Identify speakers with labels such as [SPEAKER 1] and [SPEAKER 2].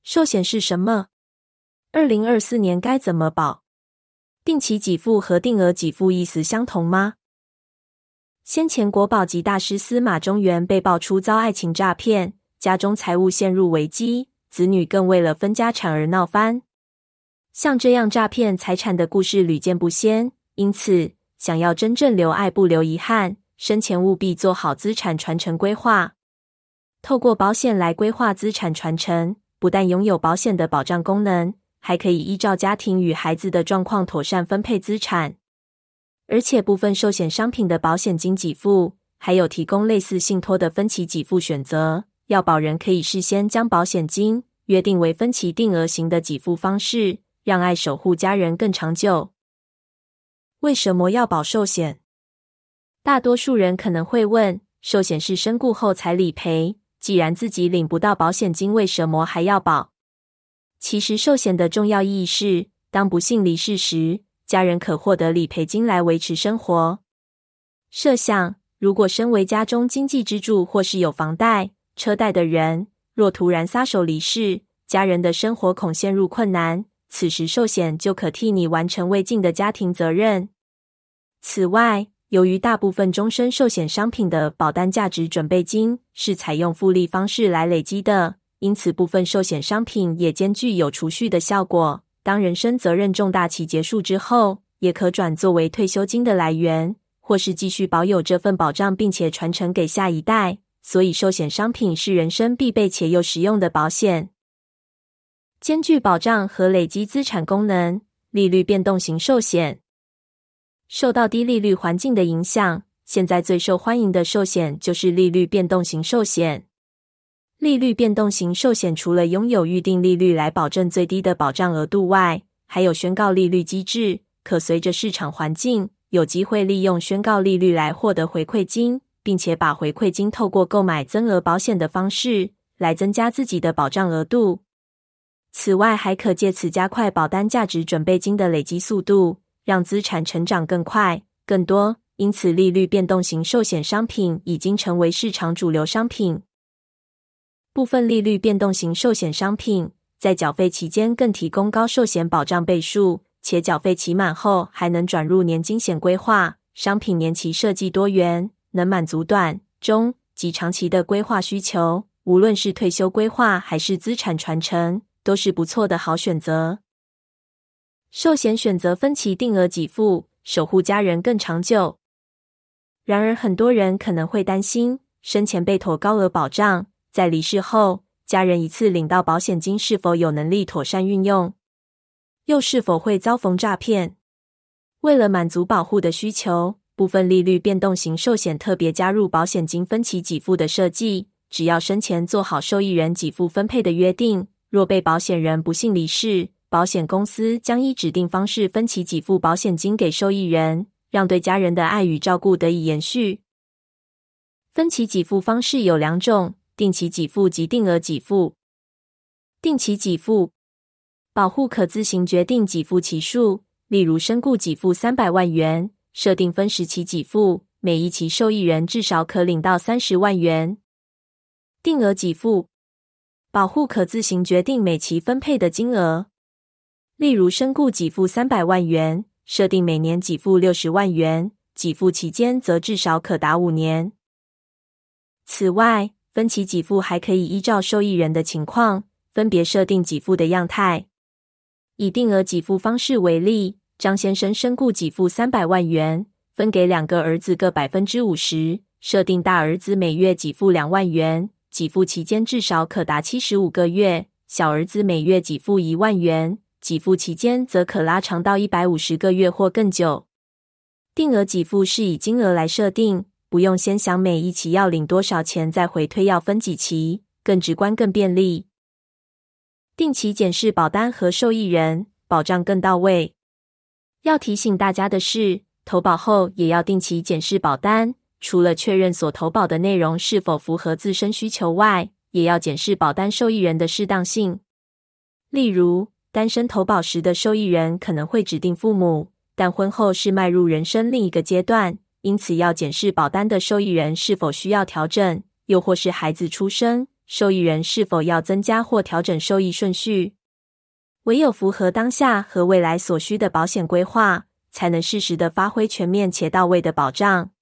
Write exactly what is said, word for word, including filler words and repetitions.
[SPEAKER 1] 寿险是什么？二零二四年该怎么保？定期给付和定额给付意思相同吗？先前国保级大师司马中原被爆出遭爱情诈骗，家中财务陷入危机，子女更为了分家产而闹翻。像这样诈骗财产的故事屡见不鲜，因此想要真正留爱不留遗憾，生前务必做好资产传承规划。透过保险来规划资产传承，不但拥有保险的保障功能，还可以依照家庭与孩子的状况妥善分配资产。而且部分寿险商品的保险金给付，还有提供类似信托的分期给付选择，要保人可以事先将保险金约定为分期定额型的给付方式，让爱守护家人更长久。为什么要保寿险？大多数人可能会问，寿险是身故后才理赔，既然自己领不到保险金，为什么还要保？其实寿险的重要意义是，当不幸离世时，家人可获得理赔金来维持生活。设想，如果身为家中经济支柱或是有房贷、车贷的人，若突然撒手离世，家人的生活恐陷入困难，此时寿险就可替你完成未尽的家庭责任。此外，由于大部分终身寿险商品的保单价值准备金是采用复利方式来累积的，因此部分寿险商品也兼具有储蓄的效果。当人生责任重大期结束之后，也可转作为退休金的来源，或是继续保有这份保障并且传承给下一代。所以寿险商品是人生必备且又实用的保险，兼具保障和累积资产功能。利率变动型寿险受到低利率环境的影响，现在最受欢迎的寿险就是利率变动型寿险。利率变动型寿险除了拥有预定利率来保证最低的保障额度外，还有宣告利率机制，可随着市场环境，有机会利用宣告利率来获得回馈金，并且把回馈金透过购买增额保险的方式来增加自己的保障额度。此外，还可借此加快保单价值准备金的累积速度，让资产成长更快、更多。因此，利率变动型寿险商品已经成为市场主流商品。部分利率变动型寿险商品在缴费期间更提供高寿险保障倍数，且缴费期满后还能转入年金险规划。商品年期设计多元，能满足短、中及长期的规划需求，无论是退休规划还是资产传承，都是不错的好选择。寿险选择分期定额给付，守护家人更长久。然而很多人可能会担心，生前被妥高额保障，在离世后，家人一次领到保险金是否有能力妥善运用，又是否会遭逢诈骗。为了满足保护的需求，部分利率变动型寿险特别加入保险金分期给付的设计，只要生前做好受益人给付分配的约定，若被保险人不幸离世，保险公司将依指定方式分期给付保险金给受益人，让对家人的爱与照顾得以延续。分期给付方式有两种，定期给付及定额给付。定期给付，保护可自行决定给付期数，例如身故给付三百万元，设定分时期给付，每一期受益人至少可领到三十万元。定额给付，保护可自行决定每期分配的金额，例如身故给付三百万元，设定每年给付六十万元，给付期间则至少可达五年。此外，分期给付还可以依照受益人的情况，分别设定给付的样态。以定额给付方式为例，张先生身故给付三百万元，分给两个儿子各 百分之五十， 设定大儿子每月给付两万元，给付期间至少可达七十五个月，小儿子每月给付一万元，给付期间则可拉长到一百五十个月或更久。定额给付是以金额来设定，不用先想每一期要领多少钱再回推要分几期，更直观更便利。定期检视保单和受益人，保障更到位。要提醒大家的是，投保后也要定期检视保单，除了确认所投保的内容是否符合自身需求外，也要检视保单受益人的适当性。例如，单身投保时的受益人可能会指定父母，但婚后是迈入人生另一个阶段，因此要检视保单的受益人是否需要调整，又或是孩子出生， 受益人是否要增加或调整受益顺序。唯有符合当下和未来所需的保险规划，才能适时地发挥全面且到位的保障。